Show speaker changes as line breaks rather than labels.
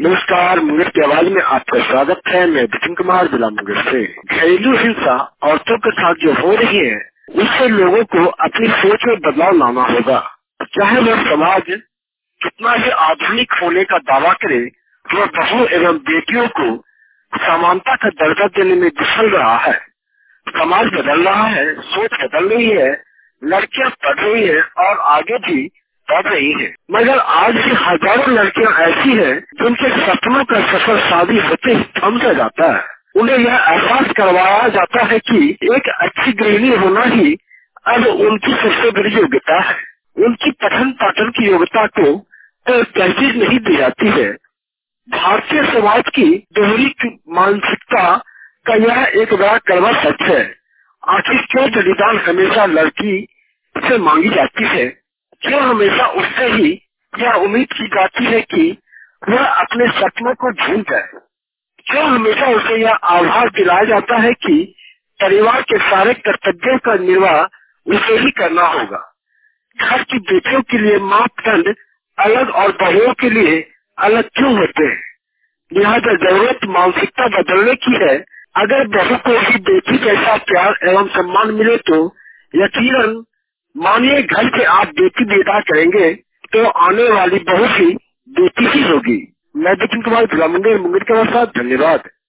नमस्कार, मुंगेर की आवाज में आपका स्वागत है। मैं विपिन कुमार, जिला मुंगेर से। घरेलू हिंसा औरतों के साथ जो हो रही है, उससे लोगों को अपनी सोच में बदलाव लाना होगा। चाहे वह समाज कितना भी आधुनिक होने का दावा करे, वह बहू एवं बेटियों को समानता का दर्जा देने में विफल रहा है। समाज बदल रहा है, सोच बदल रही है, लड़कियां पढ़ रही है और आगे भी बढ़ रही है, मगर आज भी हजारों लड़कियां ऐसी हैं जिनके सपनों का सफर शादी होते ही थम सा जाता है। उन्हें यह एहसास करवाया जाता है कि एक अच्छी गृहिणी होना ही अब उनकी सबसे बड़ी योग्यता है। उनकी पठन पाठन की योग्यता को तो तहजीब नहीं दी जाती है। भारतीय समाज की दोहरी मानसिकता का यह एक बड़ा कड़वा सच है। आखिर क्यों बलिदान हमेशा लड़की से मांगी जाती है? क्यों हमेशा उससे ही यह उम्मीद की जाती है कि वह अपने सपनों को भूल जाए? क्यों हमेशा उसे यह आभास दिलाया जाता है कि परिवार के सारे कर्तव्यों का निर्वाह उसे ही करना होगा? घर की बेटियों के लिए मापदंड अलग और बहुओं के लिए अलग क्यों होते हैं? लिहाजा जरूरत मानसिकता बदलने की है। अगर बहू को भी बेटी जैसा प्यार एवं सम्मान मिले तो यकीनन मानिए घर से आप बेटी पैदा करेंगे तो आने वाली बहू भी बेटी ही होगी। मैं विपिन कुमार, जिला मुंगेर के साथ। धन्यवाद।